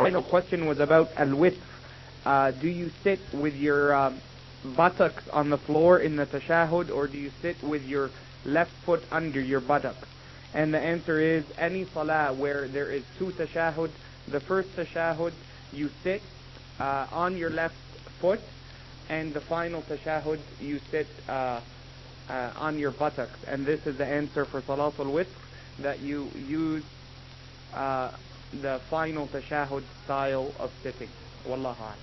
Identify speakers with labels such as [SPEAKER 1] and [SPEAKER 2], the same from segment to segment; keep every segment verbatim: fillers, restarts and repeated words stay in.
[SPEAKER 1] final question was about al-witr. Uh, do you sit with your um, buttocks on the floor in the tashahud, or do you sit with your left foot under your buttocks? And the answer is any salah where there is two tashahud. The first tashahud you sit uh, on your left foot, and the final tashahud you sit uh, uh, on your buttocks. And this is the answer for Salatul Witr, that you use uh, the final tashahud style of sitting. Wallahu a'lam.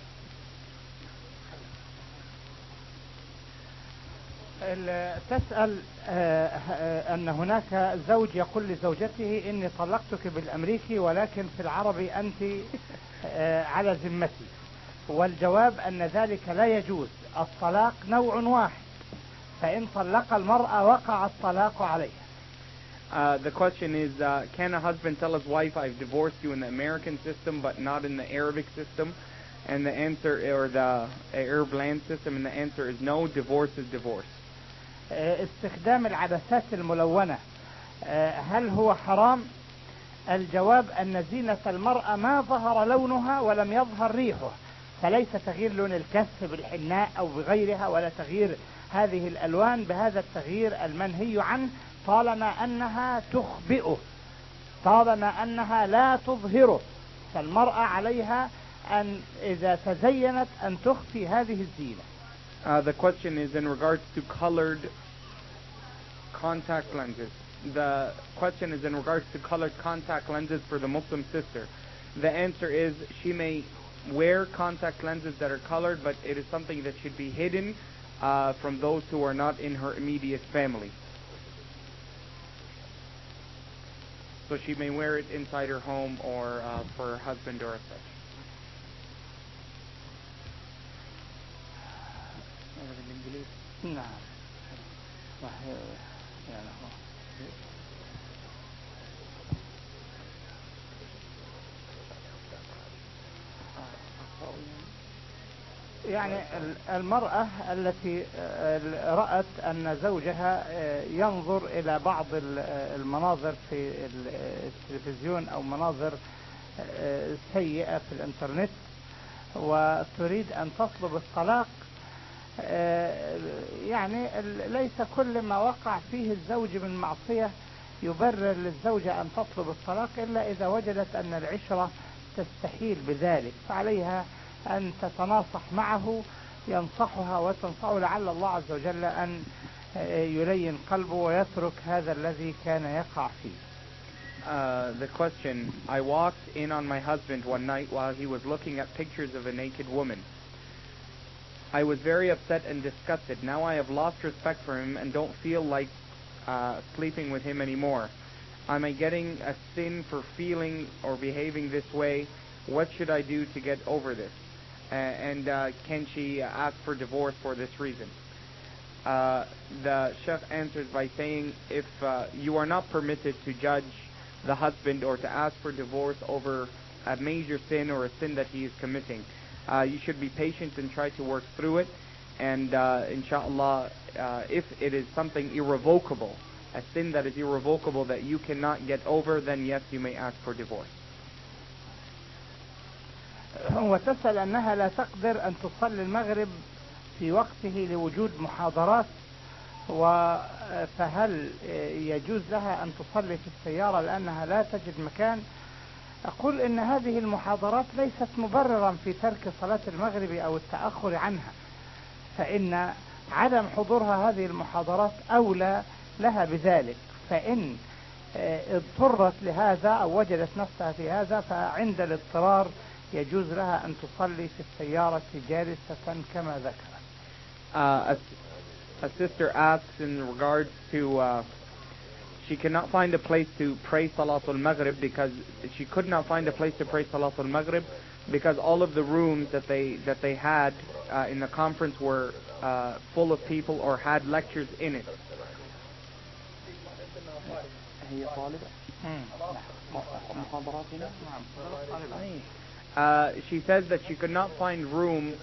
[SPEAKER 2] تسأل أن هناك زوج يقول لزوجته إني طلقتك بالأمريكي ولكن في العربي أنت على ذمتي، والجواب أن ذلك لا يجوز. الطلاق نوع واحد، فإن طلق المرأة وقع الطلاق عليها.
[SPEAKER 1] Uh, the question is, uh, can a husband tell his wife, I've divorced you in the American system but not in the Arabic system? And the answer, or the Arab land system, and the answer is no, divorce is divorce.
[SPEAKER 2] استخدام العدسات الملونة هل هو حرام؟ الجواب أن زينة المرأة ما ظهر لونها ولم يظهر ريحه، فليس تغيير لون الكف بالحناء أو بغيرها، ولا تغيير هذه الألوان بهذا التغيير المنهي عنه، طالما أنها تخبئه، طالما أنها لا تظهره. فالمرأة عليها أن إذا تزينت أن تخفي هذه الزينة.
[SPEAKER 1] Uh, the question is in regards to colored contact lenses. The question is in regards to colored contact lenses for the Muslim sister. The answer is she may wear contact lenses that are colored, but it is something that should be hidden uh, from those who are not in her immediate family. So she may wear it inside her home or uh, for her husband or such.
[SPEAKER 2] نعم. يعني المرأة التي رأت أن زوجها ينظر إلى بعض المناظر في التلفزيون أو مناظر سيئة في الإنترنت وتريد أن تطلب الطلاق، يعني ليس كل ما وقع فيه الزوج من معصية يبرر للزوجة أن تطلب الطلاق، إلا إذا وجدت أن العشرة تستحيل بذلك، فعليها أن تتناصح معه، ينصحها وتنصحه، لعل الله عز وجل أن يلين قلبه ويترك هذا الذي كان يقع فيه.
[SPEAKER 1] Uh, the question, I walked in on my husband one night while he was looking at pictures of a naked woman. I was very upset and disgusted. Now I have lost respect for him and don't feel like uh, sleeping with him anymore. Am I getting a sin for feeling or behaving this way? What should I do to get over this? Uh, and uh, can she ask for divorce for this reason? Uh, the Sheikh answers by saying, if uh, you are not permitted to judge the husband or to ask for divorce over a major sin or a sin that he is committing, uh, you should be patient and try to work through it. And uh, inshallah, uh, if it is something irrevocable, a sin that is irrevocable that you cannot get over, then yes, you may ask for divorce.
[SPEAKER 2] وتسأل أنها لا تقدر أن تصلي المغرب في وقته لوجود محاضرات، فهل يجوز لها أن تصلي في السيارة لأنها لا تجد مكان؟ أقول إن هذه المحاضرات ليست مبررا في ترك صلاة المغرب أو التأخر عنها، فإن عدم حضورها هذه المحاضرات أولى لها بذلك، فإن اضطرت لهذا أو وجدت نفسها في هذا فعند الاضطرار يجوز لها أن تصلي في السيارة جالسة كما ذكرت.
[SPEAKER 1] Uh, a, a sister asks in regards to uh, she cannot find a place to pray Salatul Maghrib because she could not find a place to pray Salatul Maghrib because all of the rooms that they that they had uh, in the conference were uh, full of people or had lectures in it. Uh, she says that she could not find room.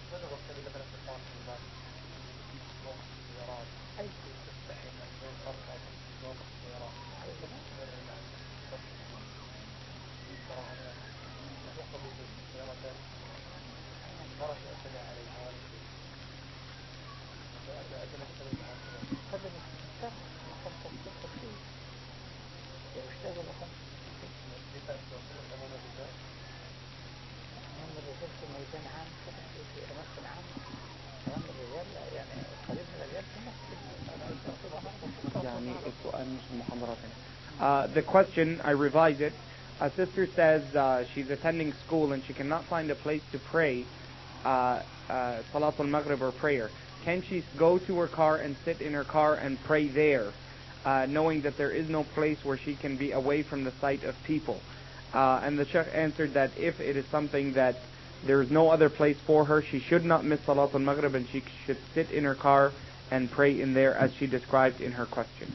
[SPEAKER 1] Uh, the question, I revise it. A sister says uh, she's attending school and she cannot find a place to pray uh, uh, Salatul Maghrib or prayer. Can she go to her car and sit in her car and pray there, uh, knowing that there is no place where she can be away from the sight of people? Uh, and the Sheikh answered that if it is something that there is no other place for her, she should not miss Salatul Maghrib and she should sit in her car and pray in there as she described in her question.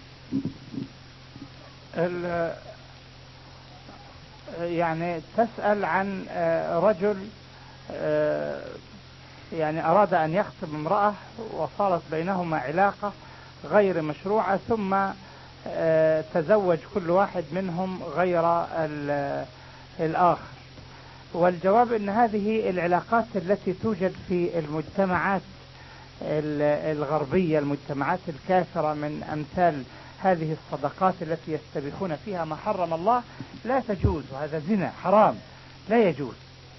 [SPEAKER 2] يعني تسأل عن رجل يعني أراد أن يخطب امرأة وصارت بينهما علاقة غير مشروعة، ثم تزوج كل واحد منهم غير الآخر. والجواب أن هذه العلاقات التي توجد في المجتمعات الغربية، المجتمعات الكافرة، من أمثال هذه الصدقات التي يستبيحون فيها ما حرم الله، لا تجوز، وهذا زنا حرام لا يجوز.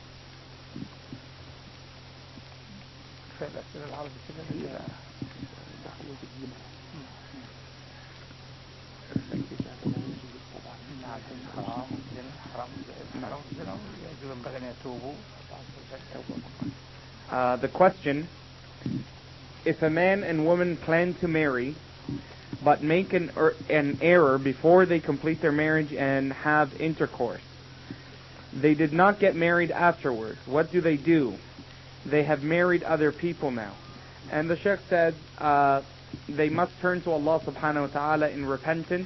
[SPEAKER 1] Uh, the question, if a man and woman plan to marry but make an, er, an error before they complete their marriage and have intercourse, they did not get married afterwards, what do they do? They have married other people now. And the Sheikh said uh, they must turn to Allah subhanahu wa ta'ala in repentance.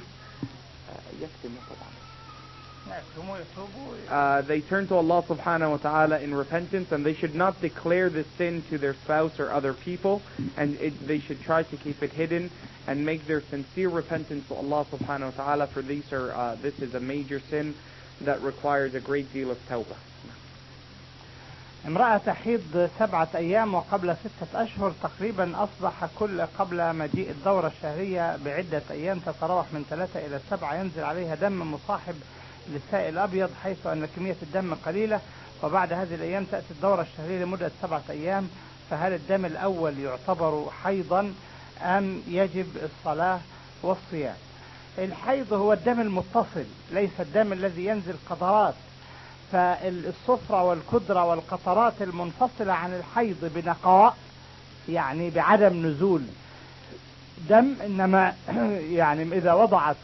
[SPEAKER 1] Uh, they turn to Allah subhanahu wa ta'ala in repentance, and they should not declare this sin to their spouse or other people, and it, they should try to keep it hidden and make their sincere repentance to Allah subhanahu wa ta'ala, for these are, uh, this is a major sin that requires a great deal of tawbah.
[SPEAKER 2] امرأة تحيض سبعة أيام وقبل ستة أشهر تقريبا أصبح كل قبل مجيء الدورة الشهرية بعدة أيام تتراوح من ثلاثة إلى سبعة ينزل عليها دم مصاحب للسائل الأبيض، حيث أن كمية الدم قليلة، وبعد هذه الأيام تأتي الدورة الشهرية لمدة سبعة أيام، فهل الدم الأول يعتبر حيضا أم يجب الصلاة والصيام؟ الحيض هو الدم المتصل، ليس الدم الذي ينزل قطرات، فالصفرة والكدرة والقطرات المنفصلة عن الحيض بنقاء، يعني بعدم نزول دم، إنما يعني إذا وضعت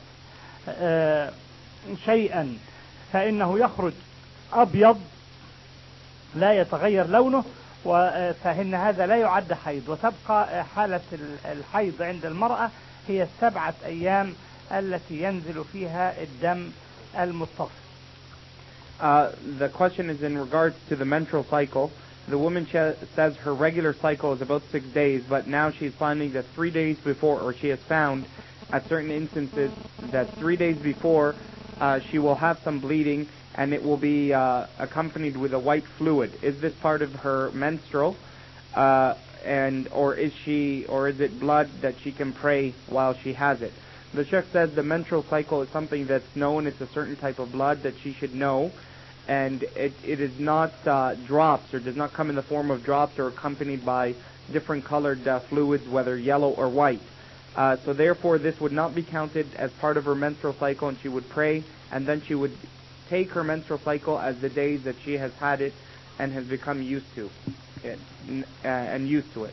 [SPEAKER 2] شيئا فإنه يخرج أبيض لا يتغير لونه، فإن هذا لا يعد حيض، وتبقى حالة الحيض عند المرأة هي السبعة أيام التي ينزل فيها الدم المتصل.
[SPEAKER 1] Uh, the question is in regards to the menstrual cycle. The woman ch- says her regular cycle is about six days, but now she's finding that three days before, or she has found at certain instances that three days before uh, she will have some bleeding, and it will be uh, accompanied with a white fluid. Is this part of her menstrual, uh, and or is she, or is it blood that she can pray while she has it? The Sheikh says the menstrual cycle is something that's known. It's a certain type of blood that she should know, and it, it is not uh, drops, or does not come in the form of drops, or accompanied by different colored uh, fluids, whether yellow or white. Uh, so therefore, this would not be counted as part of her menstrual cycle, and she would pray, and then she would take her menstrual cycle as the days that she has had it and has become used to it, uh, and used to it.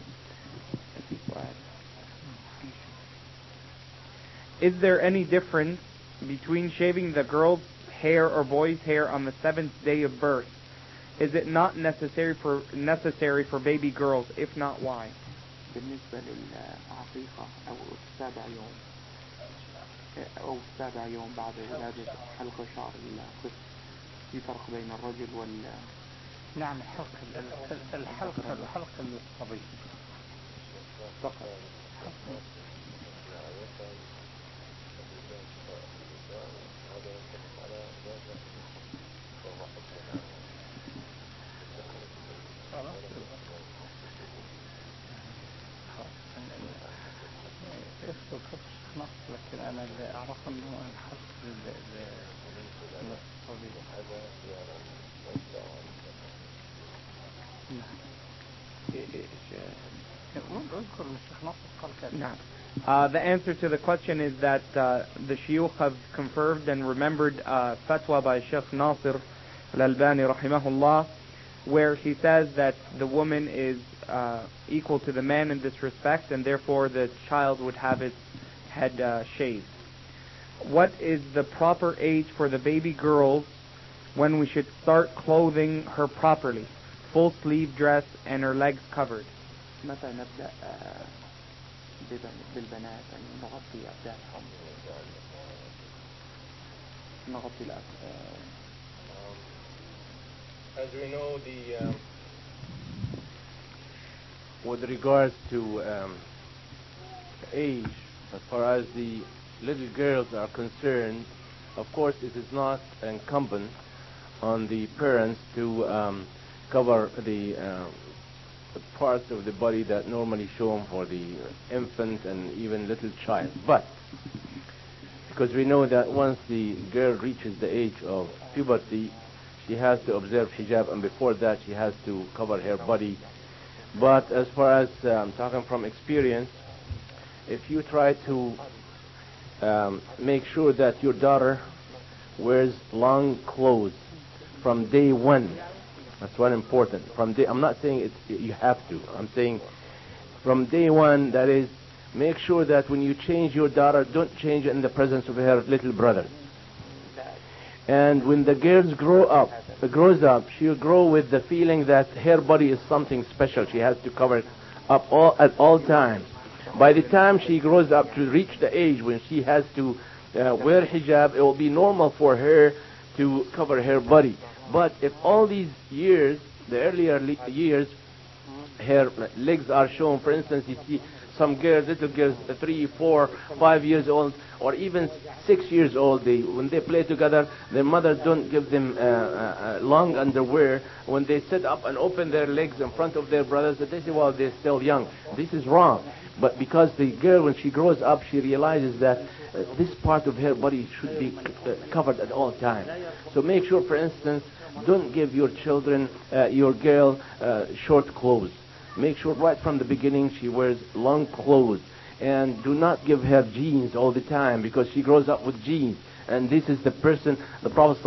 [SPEAKER 1] Is there any difference between shaving the girl's hair or boy's hair on the seventh day of birth? Is it not necessary for necessary for baby girls? If not, why?
[SPEAKER 3] بالنسبة للعقيقة أو السابع يوم أو السابع يوم بعد ولادة حلق شعر الطفل، في فرق بين الرجل وال
[SPEAKER 2] نعم الحلق الحلق الحلق الصبي فقط.
[SPEAKER 1] Uh, the answer to the question is that uh, the shuyukh have confirmed and remembered uh, fatwa by Sheikh Nasir Al-Albani rahimahullah, where he says that the woman is uh, equal to the man in this respect, and therefore the child would have its head uh, shaved. What is the proper age for the baby girls when we should start clothing her properly, full sleeve dress and her legs covered?
[SPEAKER 3] متى نبدأ بالبنات أن نغطي أبدانهم نغطي الأبدان.
[SPEAKER 4] As we know, the um, with regards to um, age, as far as the little girls are concerned, of course it is not incumbent on the parents to um, cover the, uh, the parts of the body that normally shown for the infant and even little child. But because we know that once the girl reaches the age of puberty, she has to observe hijab, and before that she has to cover her body. But as far as uh, I'm talking from experience, if you try to um, make sure that your daughter wears long clothes from day one, that's one important. From day, I'm not saying it's, you have to. I'm saying from day one, that is, make sure that when you change your daughter, don't change it in the presence of her little brothers. And when the girls grow up, grows up, she'll grow with the feeling that her body is something special. She has to cover it up all, at all times. By the time she grows up to reach the age when she has to uh, wear hijab, it will be normal for her to cover her body. But if all these years, the earlier le- years, her legs are shown, for instance, you see some girls, little girls, three, four, five years old, or even six years old, they, when they play together, their mother don't give them uh, uh, long underwear. When they sit up and open their legs in front of their brothers, they say, well, they're still young. This is wrong. But because the girl, when she grows up, she realizes that uh, this part of her body should be uh, covered at all times. So make sure, for instance, don't give your children, uh, your girl, uh, short clothes. Make sure right from the beginning she wears long clothes. And do not give her jeans all the time, because she grows up with jeans. And this is the person, the Prophet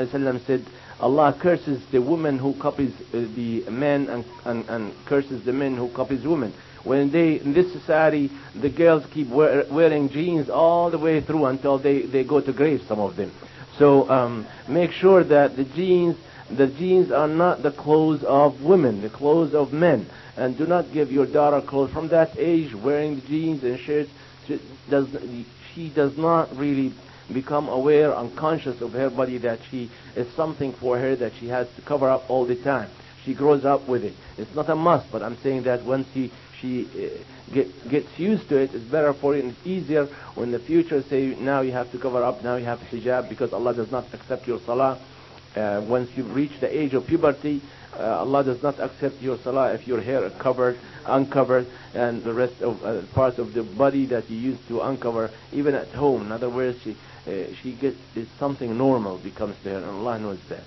[SPEAKER 4] ﷺ said, Allah curses the woman who copies uh, the men and, and, and curses the men who copies women. When they, in this society, the girls keep wear, wearing jeans all the way through until they, they go to grave, some of them. So um, make sure that the jeans, the jeans are not the clothes of women, the clothes of men. And do not give your daughter clothes from that age, wearing jeans and shirts. She does, she does not really become aware, unconscious of her body, that she is something for her that she has to cover up all the time. She grows up with it. It's not a must, but I'm saying that once she, she uh, get, gets used to it, it's better for it and it's easier when the future say, now you have to cover up, now you have hijab, because Allah does not accept your salah. Uh, once you reach the age of puberty, uh, Allah does not accept your salah if your hair is covered, uncovered, and the rest of uh, parts of the body that you used to uncover, even at home. In other words, she, uh, she gets something normal becomes there, and Allah knows best.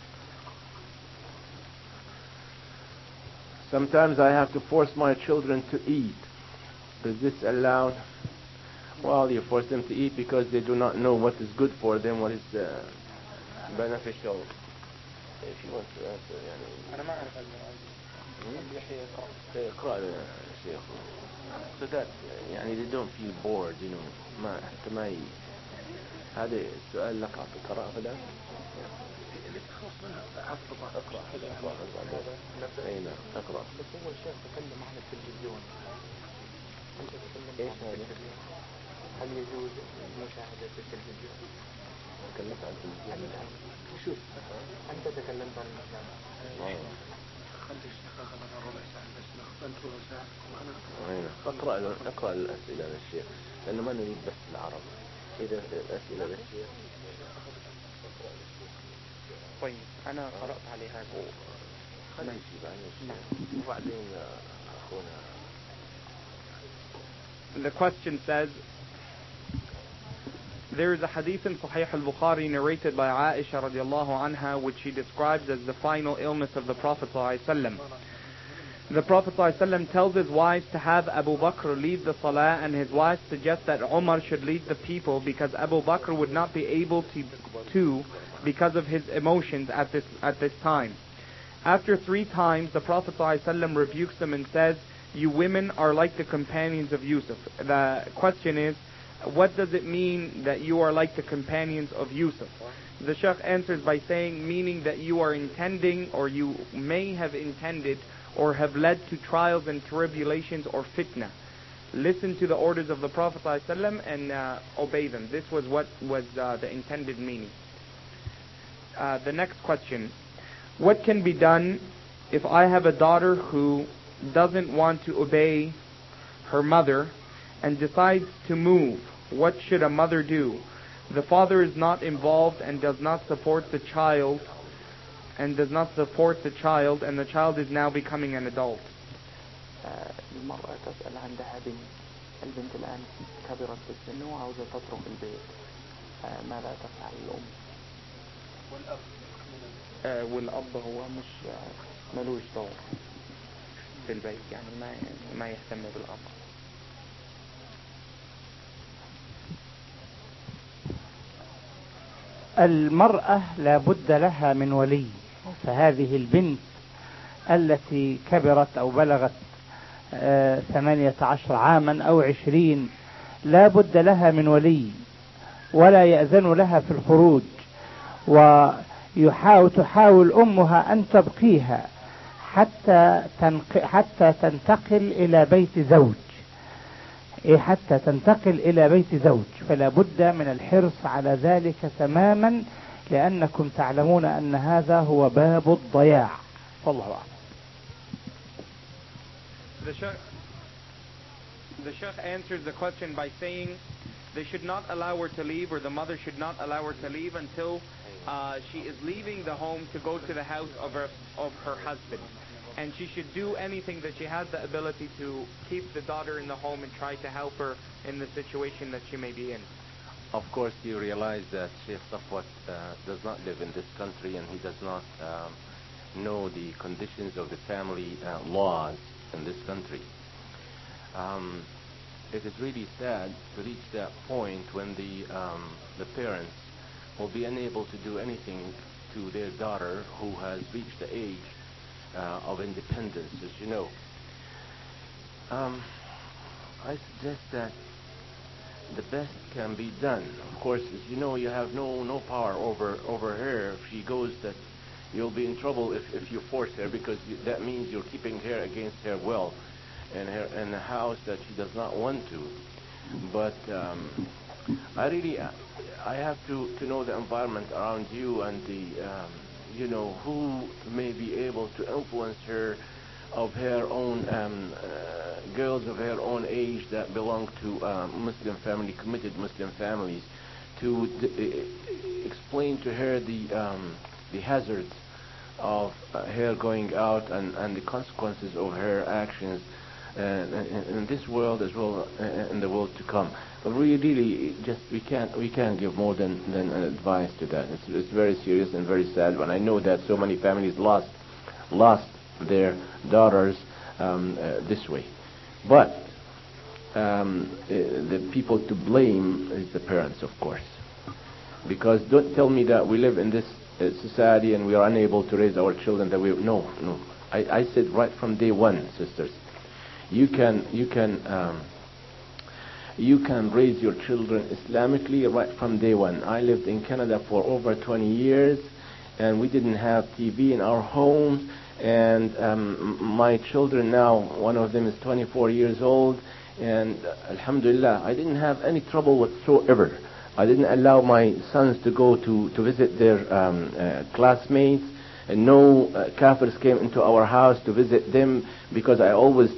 [SPEAKER 4] Sometimes I have to force my children to eat. Is this allowed? Well, you force them to eat because they do not know what is good for them, what is uh, beneficial. If you want to answer, يعني أنا ما أعرف يحيى يقرأ يا شيخ. So that يعني they don't feel bored, you know. ما حتى ما ي... هذا السؤال لك أعطي قراءة فلا؟ اللي تخلص منها أقرأ أقرأ أقرأ أقرأ أي نعم أقرأ. بس هو الشيخ تكلم عن التلفزيون. أنت تكلمت عن التلفزيون. هل يجوز مشاهدة التلفزيون؟ تكلمت عن التلفزيون. شوف أنت تكلمت عن المشاهدة. خلي الشيخ أغلب ربع ساعة بس أنت ربع ساعة وأنا أقرأ أقرأ الأسئلة للشيخ لأنه ما نريد بس العرب. إذا الأسئلة للشيخ.
[SPEAKER 1] طيب أنا قرأت عليها.
[SPEAKER 4] خلي يجيب عن الشيخ وبعدين أخونا.
[SPEAKER 1] The question says, there is a hadith in Sahih al-Bukhari narrated by Aisha radiallahu anha, which she describes as the final illness of the Prophet sallallahu alaihi wasallam. The Prophet ﷺ tells his wives to have Abu Bakr lead the salah, and his wives suggest that Umar should lead the people because Abu Bakr would not be able to, to because of his emotions at this, at this time. After three times, the Prophet ﷺ rebukes them and says, "You women are like the companions of Yusuf." The question is, what does it mean that you are like the companions of Yusuf? The Shaykh answers by saying, meaning that you are intending, or you may have intended, or have led to trials and tribulations or fitna. Listen to the orders of the Prophet ﷺ and uh, obey them. This was what was uh, the intended meaning. Uh, the next question. What can be done if I have a daughter who doesn't want to obey her mother and decides to move? What should a mother do? The father is not involved and does not support the child and does not support the child and the child is now becoming an adult.
[SPEAKER 3] المرأة تسأل عندها بنت البنت الآن كبرت في السن وعاوزة تترك البيت ماذا تفعل الأم؟ والأب والأب هو مش ملوش دور في البيت يعني ما ما يهتم بالأب.
[SPEAKER 2] المرأة لا بد لها من ولي، فهذه البنت التي كبرت أو بلغت ثمانية عشر عاما أو عشرين لا بد لها من ولي، ولا يأذن لها في الخروج، ويحاول تحاول أمها أن تبقيها حتى حتى تنتقل إلى بيت زوج حتى تنتقل إلى بيت زوج فلا بد من الحرص على ذلك تماما، لأنكم تعلمون أن هذا هو باب الضياع. والله أعلم.
[SPEAKER 1] The Shaykh, the Shaykh answers the question by saying they should not allow her to leave, or the mother should not allow her to leave until uh, she is leaving the home to go to the house of her, of her husband. And she should do anything that she has the ability to keep the daughter in the home and try to help her in the situation that she may be in.
[SPEAKER 4] Of course, you realize that Sheikh Safwat uh, does not live in this country, and he does not um, know the conditions of the family uh, laws in this country. Um, it is really sad to reach that point when the um, the parents will be unable to do anything to their daughter who has reached the age uh, of independence, as you know. Um, I suggest that the best can be done. Of course, as you know, you have no no power over over her. If she goes, that you'll be in trouble if, if you force her, because you, that means you're keeping her against her will in her in a house that she does not want to. But um, I really I have to, to know the environment around you, and the um, you know, who may be able to influence her, of her own um, uh, girls of her own age that belong to um, Muslim family, committed Muslim families, to d- explain to her the um, the hazards of uh, her going out, and, and the consequences of her actions uh, in, in this world as well uh, in the world to come. But we really just we can't we can't give more than, than an advice to that. It's, it's very serious and very sad when I know that so many families lost lost their daughters um, uh, this way. But um, uh, the people to blame is the parents, of course. Because don't tell me that we live in this uh, society and we are unable to raise our children that we no no. I, I said right from day one, sisters, you can you can um, you can raise your children Islamically right from day one. I lived in Canada for over twenty years, and we didn't have T V in our homes. And um, my children now, one of them is twenty-four years old, and uh, Alhamdulillah, I didn't have any trouble whatsoever. I didn't allow my sons to go to, to visit their um, uh, classmates, and no uh, kafirs came into our house to visit them, because I always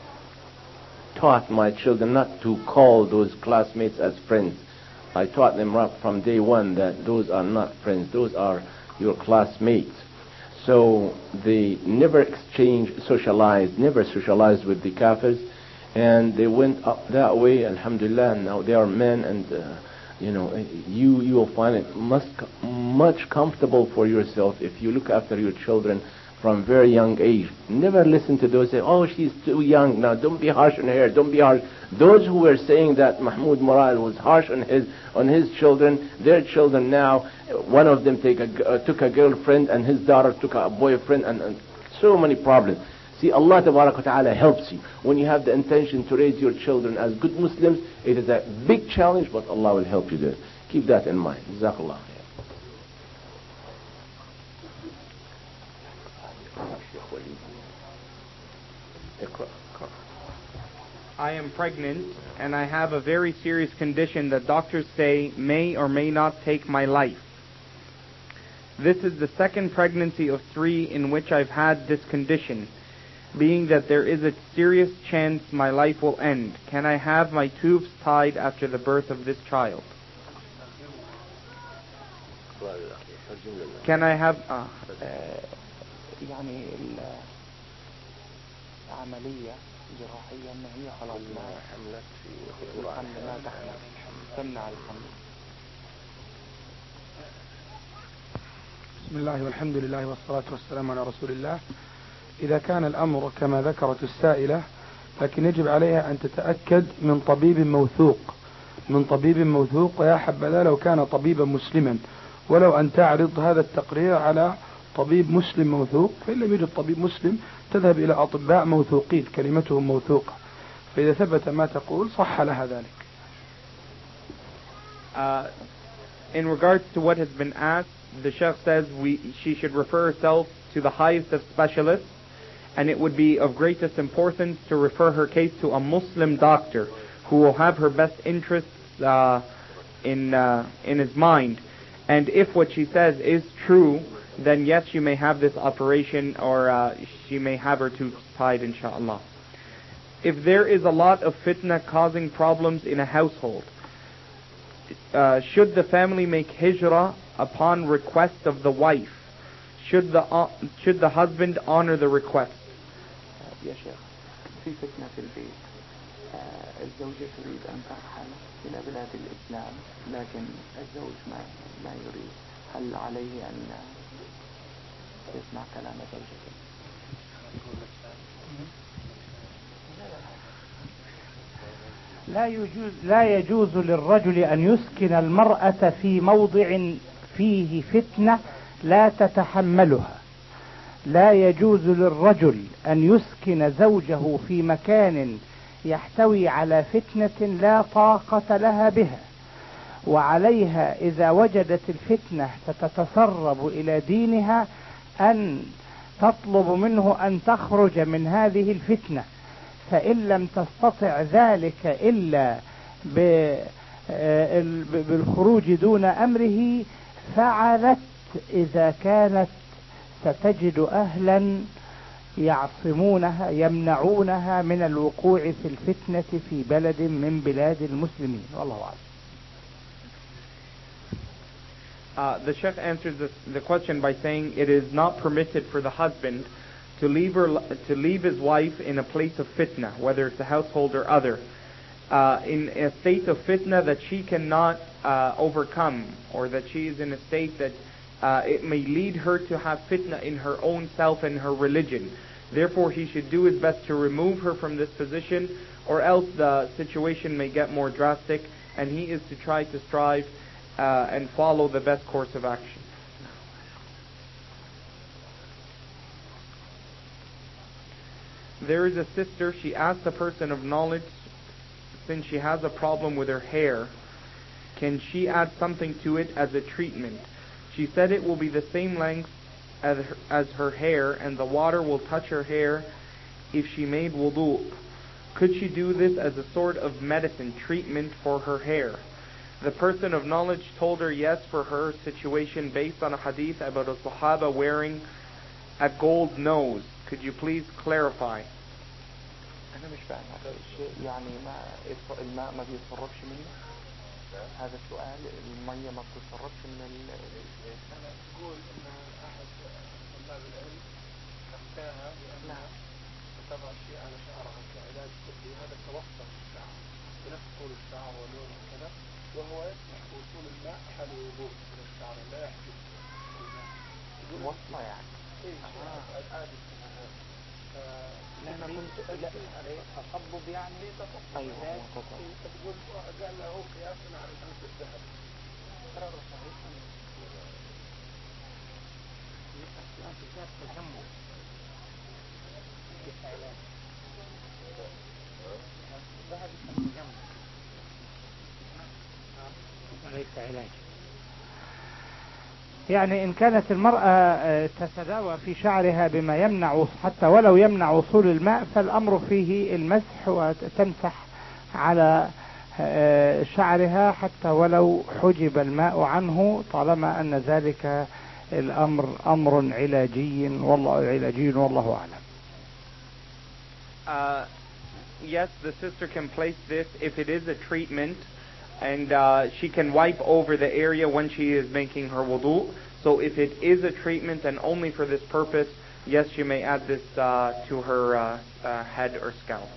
[SPEAKER 4] taught my children not to call those classmates as friends. I taught them right from day one that those are not friends, those are your classmates. So they never exchanged, socialized, never socialized with the kafirs, and they went up that way, alhamdulillah, and now they are men, and uh, you know, you you will find it much, much comfortable for yourself if you look after your children from very young age. Never listen to those say, oh, she's too young. Now, don't be harsh on her. Don't be harsh. Those who were saying that Mahmoud Murad was harsh on his on his children, their children now, one of them take a, uh, took a girlfriend and his daughter took a boyfriend, and, and so many problems. See, Allah Tabarak wa Ta'ala helps you. When you have the intention to raise your children as good Muslims, it is a big challenge, but Allah will help you there. Keep that in mind. Jazakallah.
[SPEAKER 1] I am pregnant and I have a very serious condition that doctors say may or may not take my life. This is the second pregnancy of three in which I've had this condition, being that there is a serious chance my life will end. Can I have my tubes tied after the birth of this child? Can I have uh,
[SPEAKER 2] يعني العملية جراحية ان هي خلاص ما حملت في خطورة ما دخلت تمنع الحمل.
[SPEAKER 5] بسم الله والحمد لله والصلاة والسلام على رسول الله. إذا كان الأمر كما ذكرت السائلة، لكن يجب عليها أن تتأكد من طبيب موثوق من طبيب موثوق ويا حبذا لو كان طبيبا مسلما، ولو أن تعرض هذا التقرير على طبيب مسلم موثوق، فإن لم يوجد طبيب مسلم تذهب إلى أطباء موثوقين كلمتهم موثوقة، فإذا ثبت ما تقول صح لها ذلك.
[SPEAKER 1] Uh, in regards to what has been asked, the Sheikh says we, she should refer herself to the highest of specialists, and it would be of greatest importance to refer her case to a Muslim doctor who will have her best interests uh, in uh, in his mind. And if what she says is true, then yes, you may have this operation, or uh, she may have her tubes tied, inshallah. If there is a lot of fitna causing problems in a household, uh, should the family make hijrah upon request of the wife? Should the uh, should the husband honor the request?
[SPEAKER 3] يا شيخ، في فتنة في البيت. الزوجة تريد أن ترحل إلى بلاد الإسلام، لكن الزوج ما ما يريد. هل عليه أن يسمع كلام زوجته؟
[SPEAKER 2] لا يجوز لا يجوز للرجل أن يسكن المرأة في موضع فيه فتنة لا تتحملها. لا يجوز للرجل أن يسكن زوجه في مكان يحتوي على فتنة لا طاقة لها بها، وعليها إذا وجدت الفتنة ستتسرب إلى دينها أن تطلب منه أن تخرج من هذه الفتنة، فإن لم تستطع ذلك إلا بالخروج دون أمره فعلت إذا كانت ستجد أهلا يعصمونها يمنعونها من الوقوع في الفتنة في بلد من بلاد المسلمين. والله أعلم.
[SPEAKER 1] Uh, the Sheikh answers this, the question by saying it is not permitted for the husband to leave her, to leave his wife in a place of fitna, whether it's a household or other, uh, in a state of fitna that she cannot uh, overcome, or that she is in a state that uh, it may lead her to have fitna in her own self and her religion. Therefore, he should do his best to remove her from this position, or else the situation may get more drastic, and he is to try to strive uh, and follow the best course of action. There is a sister, she asked a person of knowledge, since she has a problem with her hair, can she add something to it as a treatment? She said it will be the same length as her, as her hair, and the water will touch her hair if she made wudu. Could she do this as a sort of medicine treatment for her hair? The person of knowledge told her yes for her situation based on a hadith about a Sahaba wearing a gold nose. Could you please clarify?
[SPEAKER 3] أنا مش فاهم هذا الشيء، يعني ما الماء ما بيتصرفش منه؟ هذا السؤال، المية ما بتتصرفش من ال أنا أقول إن أحد طلاب العلم أفتاها بأنها تضع شيء على شعرها كعلاج طبي، هذا توسط الشعر بنفس طول الشعر ولون وكذا، وهو يسمح بوصول الماء حال الوضوء إلى الشعر لا يحدث الماء. وصلة يعني. إيه.
[SPEAKER 2] لا انا كنت لا تصبب يعني
[SPEAKER 3] ايوه هو تصبب.
[SPEAKER 6] تقول قال له قياسا على الانف الذهب.
[SPEAKER 2] ترى صحيح الانف الذهب تجمع ليس علاج. الذهب تجمع وليس علاج. يعني إن كانت المرأة تتداوى في شعرها بما يمنع حتى ولو يمنع وصول الماء فالأمر فيه المسح وتمسح على شعرها حتى ولو حجب الماء عنه طالما أن ذلك الأمر أمر علاجي والله علاجي والله أعلم.
[SPEAKER 1] Uh, yes, the sister can place this if it is a treatment. And uh, she can wipe over the area when she is making her wudu. So if it is a treatment and only for this purpose, yes, she may add this uh, to her uh, uh, head or scalp.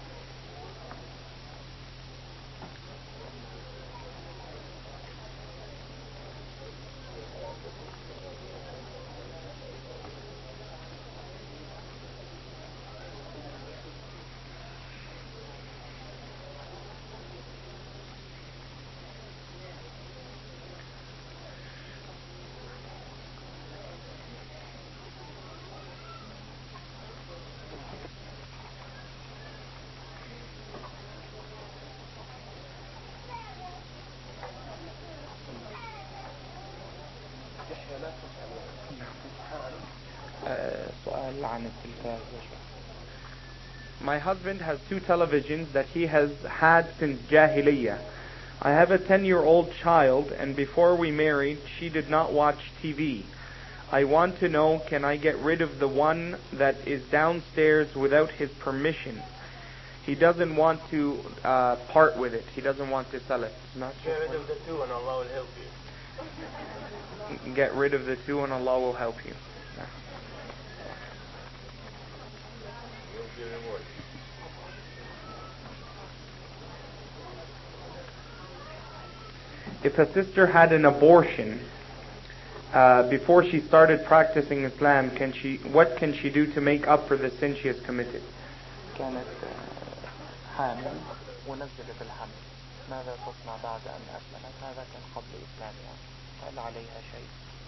[SPEAKER 1] My husband has two televisions that he has had since Jahiliyyah. I have a ten-year-old child, and before we married, she did not watch T V. I want to know, can I get rid of the one that is downstairs without his permission? He doesn't want to uh, part with it. He doesn't want to sell it. Not
[SPEAKER 4] get rid of the two and Allah will help
[SPEAKER 1] you. Get rid of the two and Allah will help you. If a sister had an abortion uh, before she started practicing Islam, can she? What can she do to make up for the sin she has committed?
[SPEAKER 3] كانت حامل ونزلت الحمل، ماذا تصنع بعد أن أسلمت؟ هذا كان قبل إسلامها، هل عليها شيء؟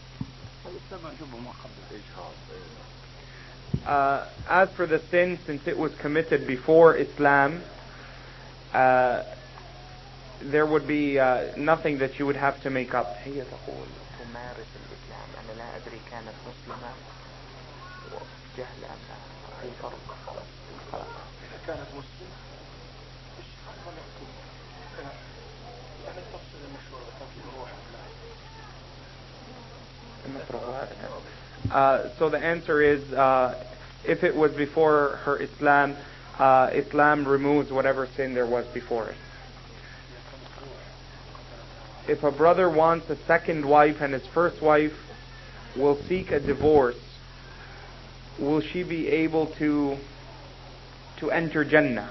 [SPEAKER 1] Uh, as for the sin, since it was committed before Islam, uh, there would be uh, nothing that you would have to make up.
[SPEAKER 3] هي تقول تمارس الإسلام، أنا لا أدري كانت مسلمة جهل أم لا، في فرق.
[SPEAKER 6] إذا كانت مسلمة يعني التفصيل المشهور ذكرت الروح
[SPEAKER 1] Uh, so the answer is, uh, if it was before her Islam, uh, Islam removes whatever sin there was before it. If a brother wants a second wife and his first wife will seek a divorce, will she be able to to enter Jannah?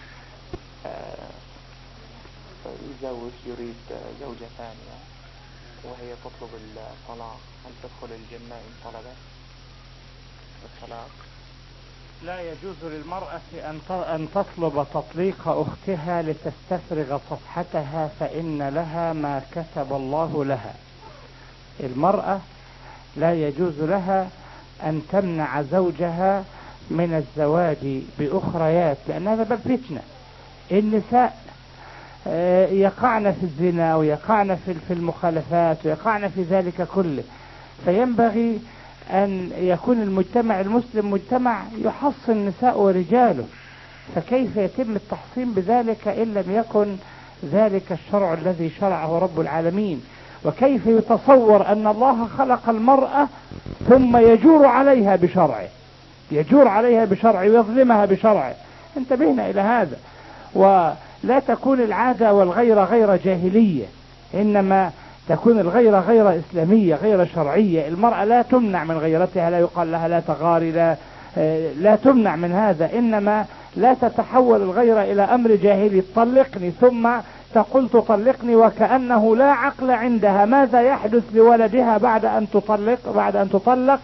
[SPEAKER 3] الزوج يريد زوجة ثانية وهي تطلب الطلاق، هل تدخل الجنة إن طلبت الطلاق؟
[SPEAKER 2] لا يجوز للمرأة أن تطلب تطليق أختها لتستفرغ صفحتها فإن لها ما كتب الله لها. المرأة لا يجوز لها أن تمنع زوجها من الزواج بأخريات، لأن هذا باب فتنة. النساء يقعن في الزنا أو يقعن في المخالفات ويقعن في ذلك كله، فينبغي أن يكون المجتمع المسلم مجتمع يحصن نساء ورجاله، فكيف يتم التحصين بذلك إن لم يكن ذلك الشرع الذي شرعه رب العالمين؟ وكيف يتصور أن الله خلق المرأة ثم يجور عليها بشرعه، يجور عليها بشرعه ويظلمها بشرعه؟ انتبهنا إلى هذا، ولا تكون العادة والغيرة غير جاهلية، إنما تكون الغيرة غير إسلامية غير شرعية. المرأة لا تمنع من غيرتها، لا يقال لها لا تغاري، لا, لا تمنع من هذا، إنما لا تتحول الغيرة إلى أمر جاهلي. طلقني ثم تقول تطلقني وكأنه لا عقل عندها. ماذا يحدث لولدها بعد أن تطلق بعد أن تطلق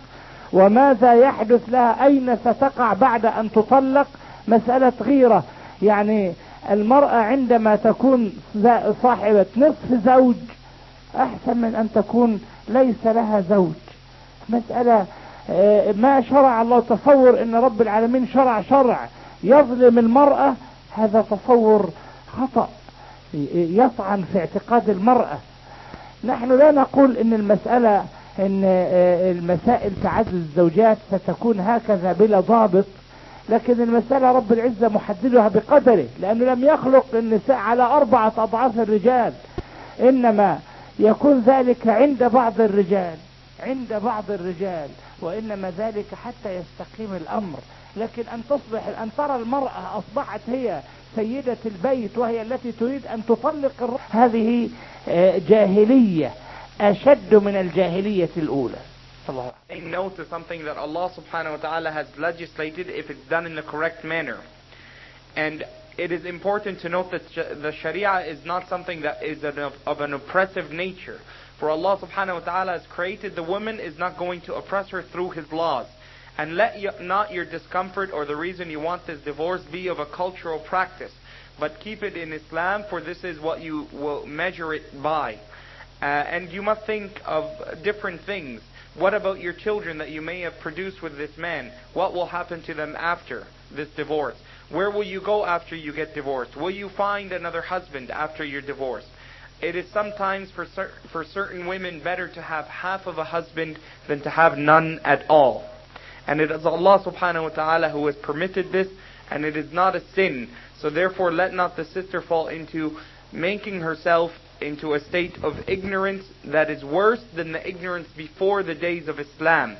[SPEAKER 2] وماذا يحدث لها، أين ستقع بعد أن تطلق، مسألة غيرة. يعني المرأة عندما تكون صاحبة نصف زوج أحسن من أن تكون ليس لها زوج. مسألة ما شرع الله، تصور أن رب العالمين شرع شرع يظلم المرأة، هذا تصور خطأ يطعن في اعتقاد المرأة. نحن لا نقول ان المسألة ان المسائل تعدد الزوجات ستكون هكذا بلا ضابط، لكن المسألة رب العزة محددها بقدره، لانه لم يخلق النساء على اربعة اضعاف الرجال، انما يكون ذلك عند بعض الرجال عند بعض الرجال وانما ذلك حتى يستقيم الامر. لكن ان تصبح ان ترى المرأة اصبحت هي سيدة البيت وهي التي تريد ان تطلق الرجل، هذه جاهلية اشد من الجاهلية الاولى. الله.
[SPEAKER 1] Saying no to something that Allah subhanahu wa ta'ala has legislated if it's done in the correct manner. And it is important to note that the Sharia is not something that is of an oppressive nature. For Allah subhanahu wa ta'ala has created the woman, is not going to oppress her through His laws. And let you, not your discomfort or the reason you want this divorce be of a cultural practice, but keep it in Islam, for this is what you will measure it by. Uh, and you must think of different things. What about your children that you may have produced with this man? What will happen to them after this divorce? Where will you go after you get divorced? Will you find another husband after your divorce? It is sometimes for, cer- for certain women better to have half of a husband than to have none at all. And it is Allah subhanahu wa ta'ala who has permitted this, and it is not a sin. So therefore let not the sister fall into making herself into a state of ignorance that is worse than the ignorance before the days of Islam.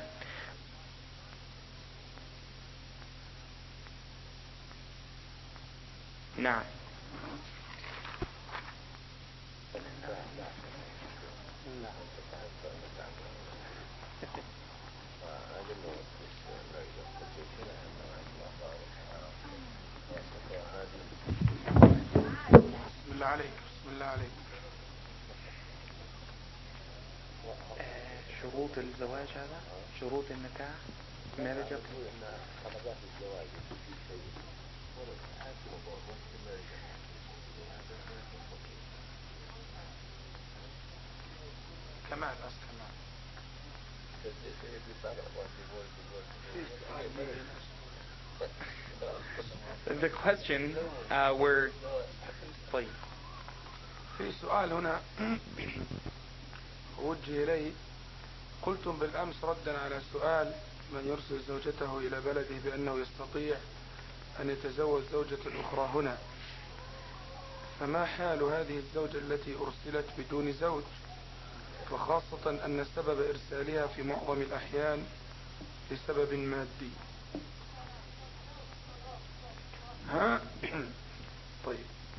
[SPEAKER 1] Now.
[SPEAKER 5] بسم الله عليك بسم الله عليك.
[SPEAKER 3] شروط الزواج هذا شروط النكاح marriage
[SPEAKER 5] كمان بس كمان
[SPEAKER 1] The question uh, where طيب
[SPEAKER 5] في سؤال هنا وجه إلي. قلتم بالأمس ردا على سؤال من يرسل زوجته إلى بلده بأنه يستطيع أن يتزوج زوجة أخرى هنا، فما حال هذه الزوجة التي أرسلت بدون زوج، وخاصة أن سبب إرسالها في معظم الأحيان لسبب مادي؟ ها طيب.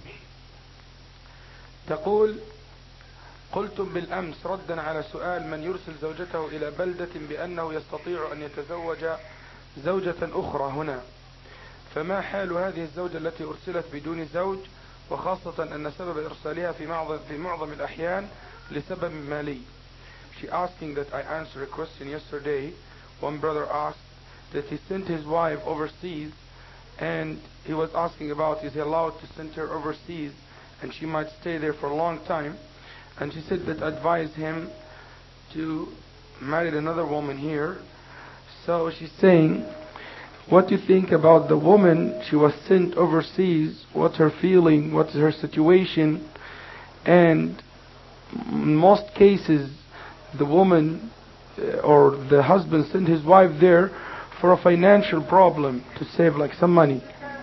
[SPEAKER 5] تقول قلتم بالأمس ردا على سؤال من يرسل زوجته إلى بلدة بأنه يستطيع أن يتزوج زوجة أخرى هنا، فما حال هذه الزوجة التي أرسلت بدون زوج، وخاصة أن سبب إرسالها في معظم, في معظم الأحيان لسبب مالي. She asking that I answer a question yesterday. One brother asked that he sent his wife overseas, and he was asking about is he allowed to send her overseas and she might stay there for a long time, and she said that advised him to marry another woman here. So she's saying, what do you think about the woman she was sent overseas, what's her feeling, what's her situation? And in most cases the woman uh, or the husband sent his wife there for a financial problem, to save like some money.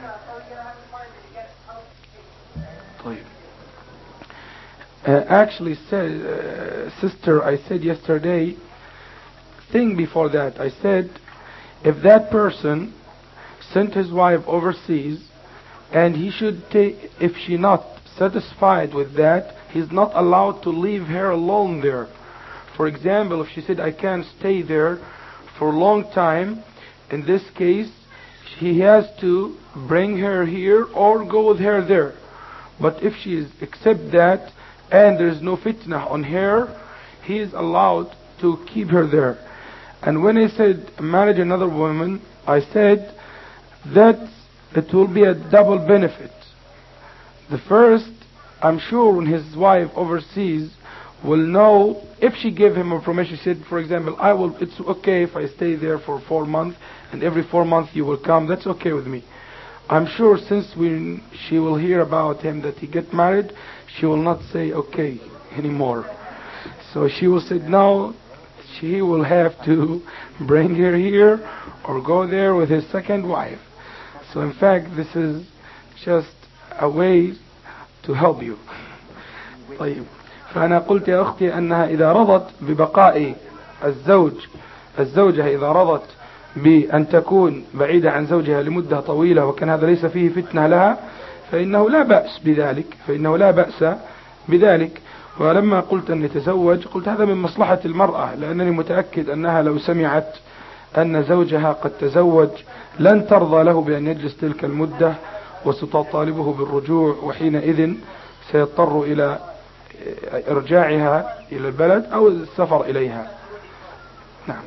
[SPEAKER 5] Uh, actually said, uh, sister, I said yesterday, thing before that, I said, if that person sent his wife overseas and he should take, if she not satisfied with that, he's not allowed to leave her alone there. For example, if she said, I can't stay there for a long time, in this case, he has to bring her here or go with her there. But if she is accept that and there is no fitna on her, he is allowed to keep her there. And when I said marriage another woman, I said that it will be a double benefit. The first, I'm sure when his wife overseas will know, if she gave him a permission, she said, for example, I will, it's okay if I stay there for four months and every four months you will come, that's okay with me. I'm sure since we, she will hear about him that he get married, she will not say okay anymore. So she will say no, she will have to bring her here or go there with his second wife. So in fact this is just a way to help you. طيب. فأنا قلت يا أختي أنها إذا رضت ببقاء الزوج الزوجة إذا رضت بأن تكون بعيدة عن زوجها لمدة طويلة وكان هذا ليس فيه فتنة لها فإنه لا بأس بذلك فإنه لا بأس بذلك. ولما قلت أن يتزوج قلت هذا من مصلحة المرأة لأنني متأكد أنها لو سمعت أن زوجها قد تزوج لن ترضى له بأن يجلس تلك المدة وستطالبه بالرجوع وحينئذ سيضطر إلى إرجاعها إلى البلد أو السفر إليها. نعم.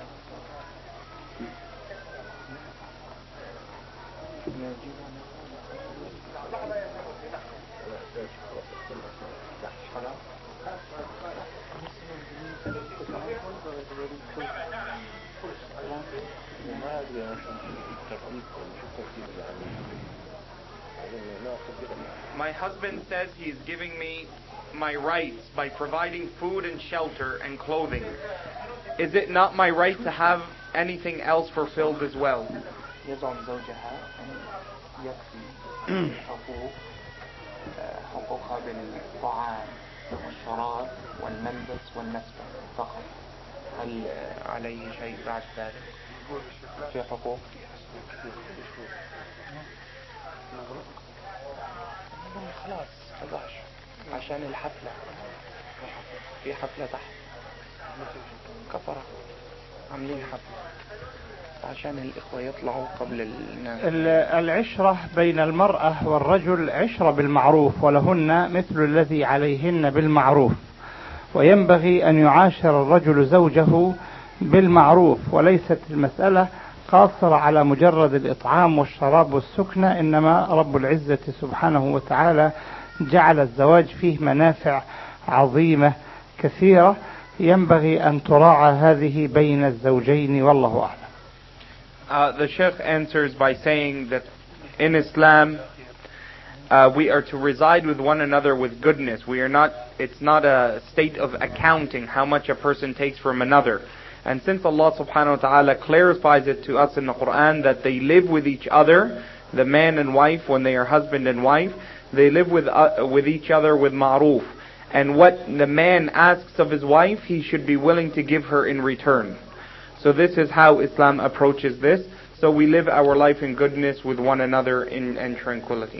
[SPEAKER 1] My husband says he's giving me my rights by providing food and shelter and clothing. Is it not my right to have anything else fulfilled as well?
[SPEAKER 3] يزعم زوجها أن يكفي حقوق حقوقها بالطعام والشراب والملبس والمسكن فقط. هل عليه شيء بعد ذلك؟ في حقوق؟ خلاص خلاص عشان الحفلة في حفلة تحت كفرة عاملين حفلة عشان الإخوة يطلعوا قبل الناس.
[SPEAKER 2] العشرة بين المرأة والرجل عشرة بالمعروف ولهن مثل الذي عليهن بالمعروف وينبغي أن يعاشر الرجل زوجه بالمعروف وليست المسألة قاصرة على مجرد الإطعام والشراب والسكنة إنما رب العزة سبحانه وتعالى جعل الزواج فيه منافع عظيمة كثيرة ينبغي أن تراعى هذه بين الزوجين والله أعلم.
[SPEAKER 1] Uh, the Sheikh answers by saying that in Islam uh, we are to reside with one another with goodness. We are not, it's not a state of accounting how much a person takes from another. And since Allah subhanahu wa ta'ala clarifies it to us in the Quran that they live with each other, the man and wife when they are husband and wife, they live with uh, with each other with ma'roof. And what the man asks of his wife, he should be willing to give her in return. So this is how Islam approaches this. So we live our life in goodness with one another in and tranquility.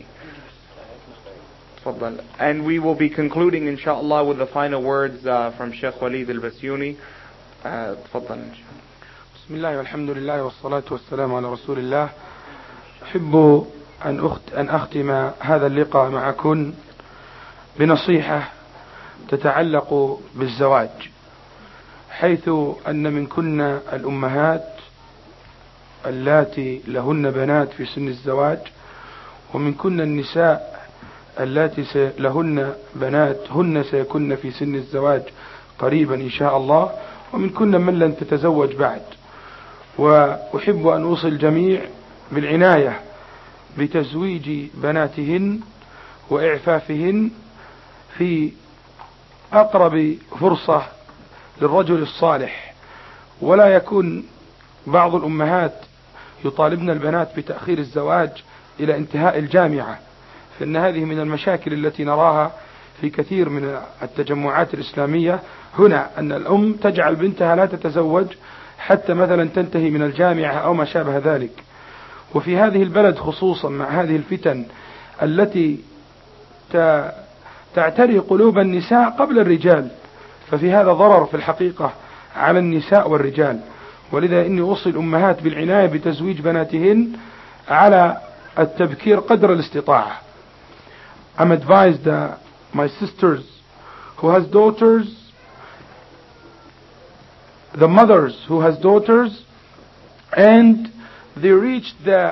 [SPEAKER 1] And we will be concluding inshaAllah with the final words uh, from Sheikh Walid al-Basyuni. تفضل.
[SPEAKER 5] بسم الله والحمد لله والصلاة والسلام على رسول الله. أحب أن أخت أن أختم هذا اللقاء معكم بنصيحة تتعلق بالزواج حيث أن منكن الأمهات اللاتي لهن بنات في سن الزواج ومنكن النساء اللاتي لهن بنات هن سيكن في سن الزواج قريبا إن شاء الله ومن كنا من لن تتزوج بعد. وأحب أن أوصي الجميع بالعناية بتزويج بناتهن وإعفافهن في أقرب فرصة للرجل الصالح ولا يكون بعض الأمهات يطالبن البنات بتأخير الزواج إلى انتهاء الجامعة فإن هذه من المشاكل التي نراها في كثير من التجمعات الإسلامية هنا أن الأم تجعل بنتها لا تتزوج حتى مثلا تنتهي من الجامعة أو ما شابه ذلك. وفي هذه البلد خصوصا مع هذه الفتن التي تعتري قلوب النساء قبل الرجال ففي هذا ضرر في الحقيقة على النساء والرجال. ولذا إني أوصي الأمهات بالعناية بتزويج بناتهن على التبكير قدر الاستطاعة. I'm advised that my sisters who has daughters the mothers who has daughters, and they reach the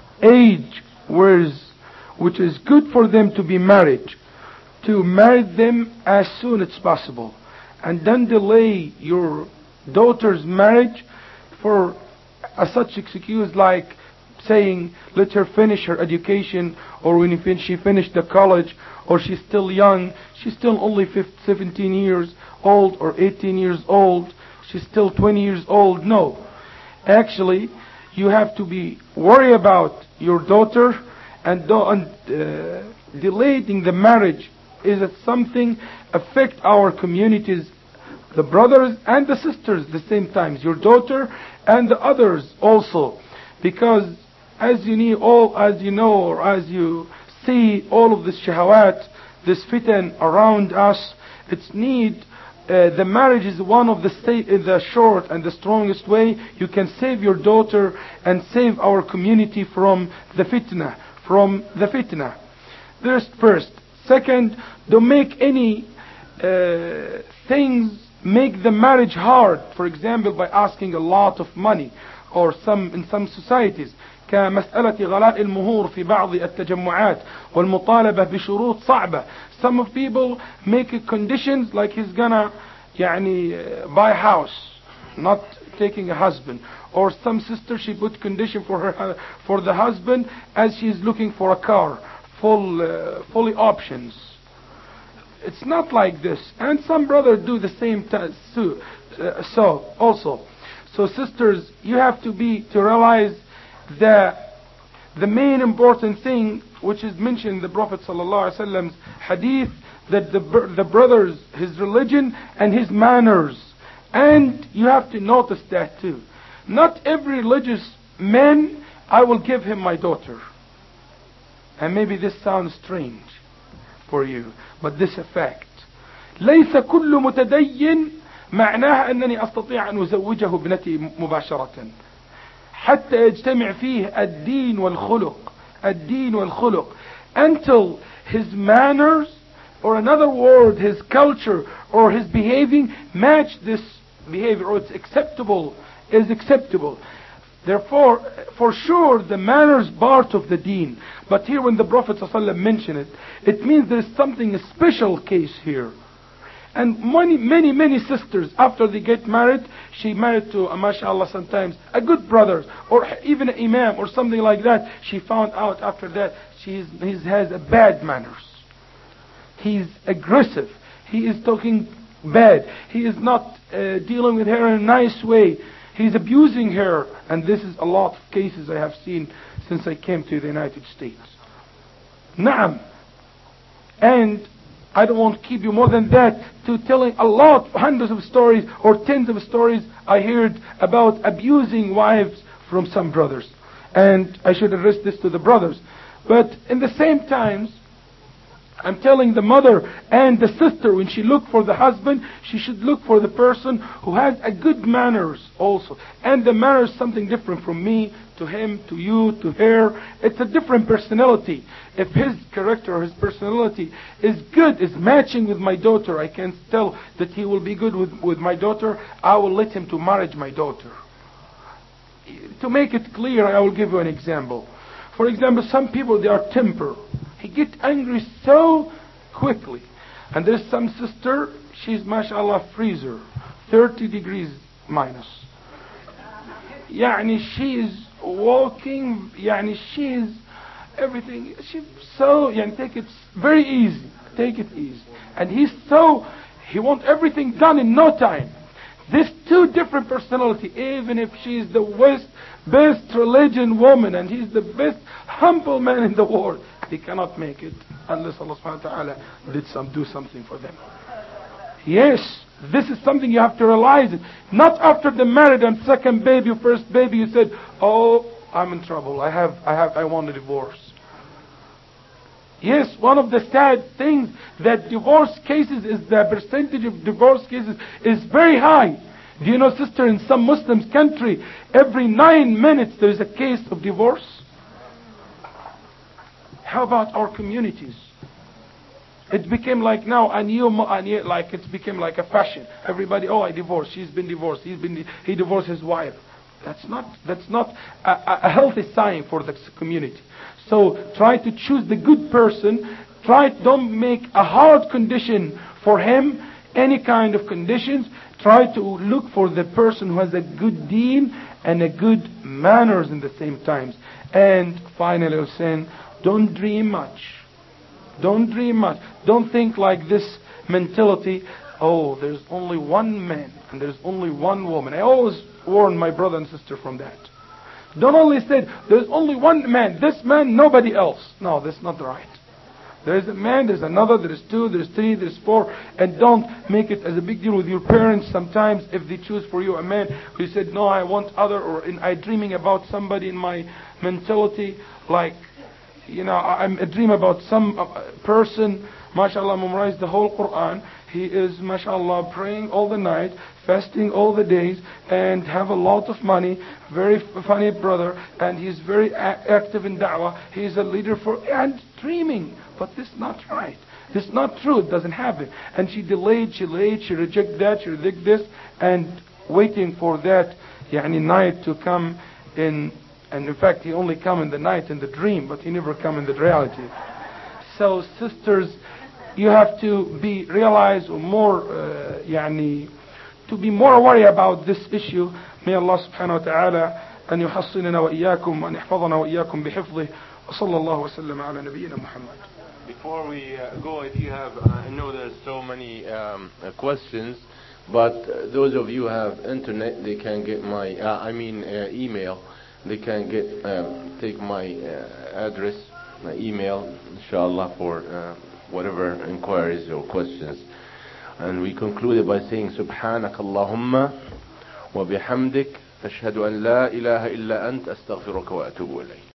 [SPEAKER 5] age where is, which is good for them to be married, to marry them as soon as possible, and then delay your daughter's marriage for a such excuse like saying, let her finish her education, or when she finished the college, or she's still young, she's still only seventeen years old or eighteen years old, she's still twenty years old. No. Actually, you have to be worried about your daughter, and don't, uh, delaying the marriage is that something affect our communities, the brothers and the sisters the same times, your daughter and the others also, because as you know, all as you know, or as you see, all of this shahawat, this fitan around us, it's need. Uh, the marriage is one of the, sta- the short and the strongest way you can save your daughter and save our community from the fitna, from the fitna. There's first. Second, don't make any uh, things make the marriage hard. For example, by asking a lot of money, or some in some societies. كمسألة غلاء المهور في بعض التجمعات والمطالبة بشروط صعبة. Some of people make conditions like he's gonna يعني buy a house, not taking a husband. Or some sister, she put condition for her for the husband as she's looking for a car, full uh, fully options. It's not like this. And some brothers do the same t- so, uh, so also. So sisters, you have to be to realize that the main important thing, which is mentioned in the Prophet sallallahu alaihi wasallam's hadith, that the the brothers, his religion and his manners, and you have to notice that too. Not every religious man I will give him my daughter. And maybe this sounds strange for you, but this a fact. ليس كل متدين معناها أنني أستطيع أن أزوجه ابنتي مباشرة حتى يجتمع فيه الدين والخلق الدين والخلق until his manners, or another word, his culture or his behaving match this behavior, or it's acceptable, is acceptable. Therefore, for sure, the manners part of the deen. But here when the Prophet ﷺ mentioned it, it means there is something, a special case here. And many, many, many sisters, after they get married, she married to, uh, mashallah, sometimes a good brother, or even an imam, or something like that. She found out after that she has a bad manners. He's aggressive. He is talking bad. He is not uh, dealing with her in a nice way. He's abusing her. And this is a lot of cases I have seen since I came to the United States. Naam. And I don't want to keep you more than that to telling a lot, hundreds of stories or tens of stories I heard about abusing wives from some brothers. And I should address this to the brothers. But in the same times, I'm telling the mother and the sister, when she look for the husband, she should look for the person who has a good manners also. And the manner is something different from me, to him, to you, to her. It's a different personality. If his character or his personality is good, is matching with my daughter, I can tell that he will be good with, with my daughter, I will let him to marry my daughter. To make it clear, I will give you an example. For example, some people, they are temper. He get angry so quickly. And there's some sister, she's mashallah freezer, thirty degrees minus. Yani she is walking, yani she is everything. She so, yani take it very easy, take it easy. And he's so, he wants everything done in no time. This two different personality, even if she's the best, best religion woman and he's the best humble man in the world, they cannot make it unless Allah subhanahu wa ta'ala did some, do something for them. Yes, this is something you have to realize. It. Not after the married and second baby, first baby, you said, oh, I'm in trouble. I have, I have, I want a divorce. Yes, one of the sad things that divorce cases is the percentage of divorce cases is very high. Do you know, sister, in some Muslim country, every nine minutes there is a case of divorce? How about our communities? It became like now a new, mo- a new like it became like a fashion. Everybody, oh, I divorced. She's been divorced. He's been, he divorced his wife. That's not, that's not a, a healthy sign for the community. So try to choose the good person. Try, don't make a hard condition for him, any kind of conditions. Try to look for the person who has a good deen and a good manners in the same times. And finally, I was saying, don't dream much. Don't dream much. Don't think like this mentality, oh, there's only one man and there's only one woman. I always warn my brother and sister from that. Don't only say, there's only one man, this man, nobody else. No, that's not right. There's a man, there's another, there's two, there's three, there's four. And don't make it as a big deal with your parents. Sometimes if they choose for you a man who said, no, I want other, or in, I'm dreaming about somebody in my mentality, like, you know, I'm a dream about some uh, person, mashallah, memorized the whole Quran. He is, mashallah, praying all the night, fasting all the days, and have a lot of money, very f- funny brother, and he's very a- active in da'wah. He's a leader for, and dreaming. But this is not right. This is not true. It doesn't happen. And she delayed, she delayed, she rejected that, she rejected this, and waiting for that yani, night to come in. And in fact, he only come in the night in the dream, but he never come in the reality. So sisters, you have to be realize or more, uh, يعني, to be more worried about this issue. May Allah subhanahu wa ta'ala أن يحصننا وإياكم وأن يحفظنا وإياكم بحفظه وصلى الله وسلم على نبينا محمد.
[SPEAKER 4] Before we uh, go, if you have, uh, I know there's so many um, uh, questions, but uh, those of you who have internet, they can get my, uh, I mean uh, email. They can get, um, take my uh, address, my email, inshallah, for uh, whatever inquiries or questions. And we concluded by saying, Subhanak Allahumma wa bihamdik, ashhadu an la ilaha illa ant, astaghfiruka wa atubu ilayk.